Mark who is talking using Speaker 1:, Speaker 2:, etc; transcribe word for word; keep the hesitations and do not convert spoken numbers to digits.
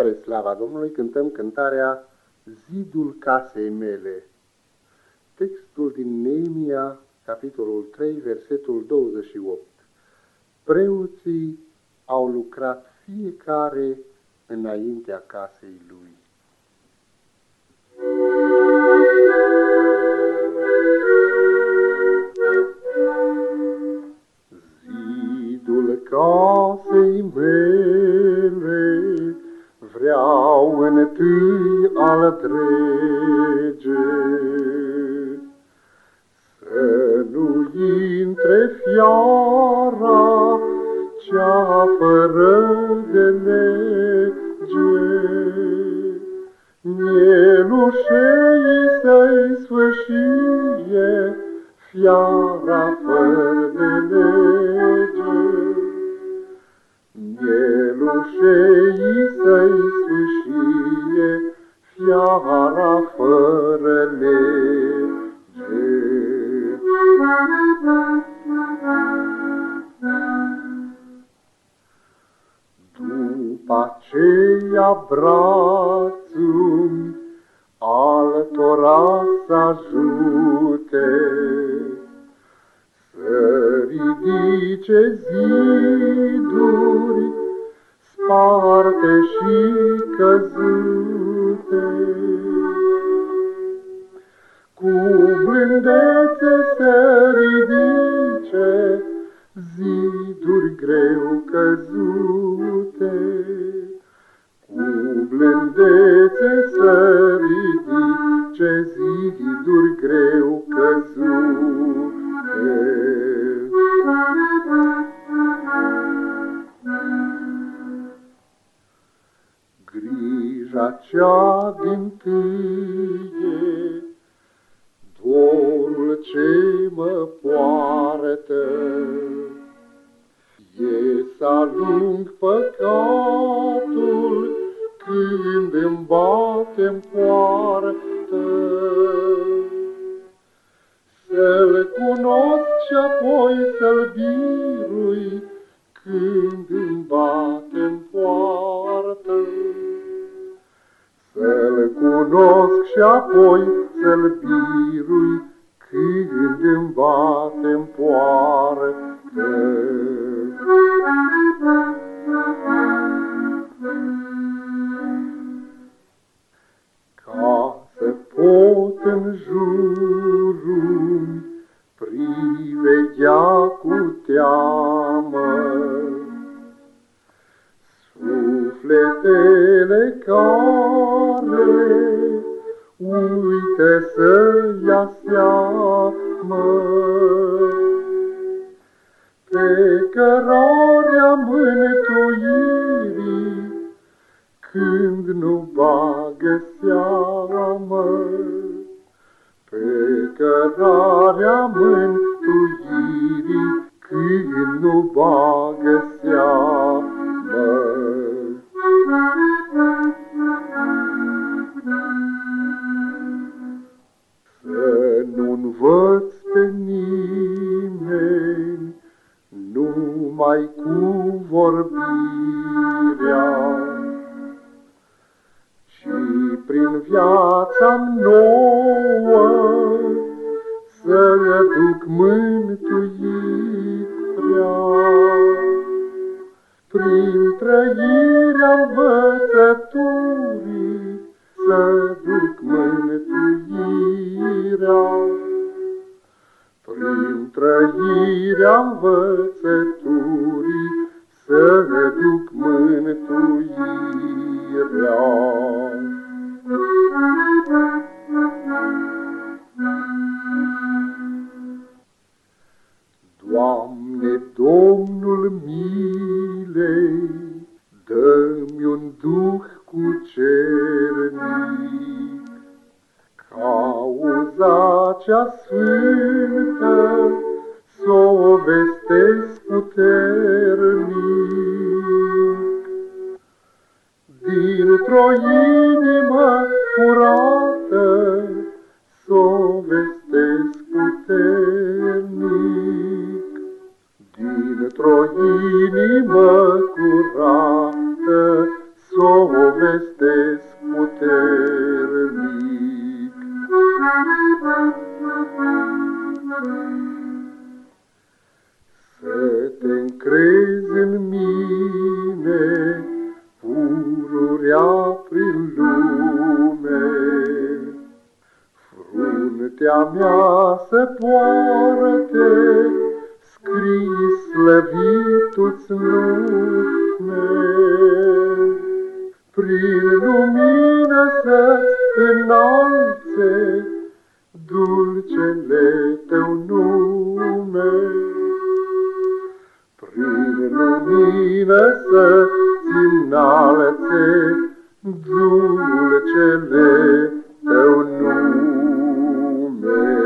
Speaker 1: Spre slava Domnului cântăm cântarea Zidul casei mele. Textul din Neemia, capitolul trei, versetul douăzeci și opt. Preoții au lucrat fiecare înaintea casei lui. Zidul casei mele vreau întâi al drege, să nu intre fiara cea fără de lege, mielușei să-i sfâșie fiara fără de lege, mielușei să-i sfâșie fiara fără lege. După aceea brațul altora s-ajute, să ridice ziduri sparte și căzute, cu blândețe să ridice ziduri greu căzute, cu blândețe să ridice ziduri greu căzute. Grija cea dintâie, dorul ce mă poartă, e să alung păcatul când îmi bate-n poartă, să-l cunosc și-apoi să-l birui când îmi bate-n poartă, să-l cunosc și-apoi să-l birui când îmi bate-n poartă. Ca să pot în jurul priveghea cu teamă sufletele care uite să ia seamă, pe cărarea mântuirii când nu bagă seamă, pe cărarea mântuirii când nu bagă seamă. Să nu învăț pe nimeni numai cu vorbirea, ci prin viața nouă să duc mântuirea, prin trăirea învățăturii să duc mântuirea, prin trăirea învățăturii să duc mântuirea. Doamne, Domnul milei, dă-mi un duh cucernic, cauza cea sfântă s-o vestesc puternic. Dintr-o inimă curată s-o vestesc puternic, dintr-o inimă curată s-o vestesc puternic. Să te încrezi în mine, pururea prin lume, fruntea mea să poarte, scrii slăvitu-ți nume. Prin lumină să-ți înalțe dulcele tău nume, prin lumină să-ți înalțe dulcele tău nume.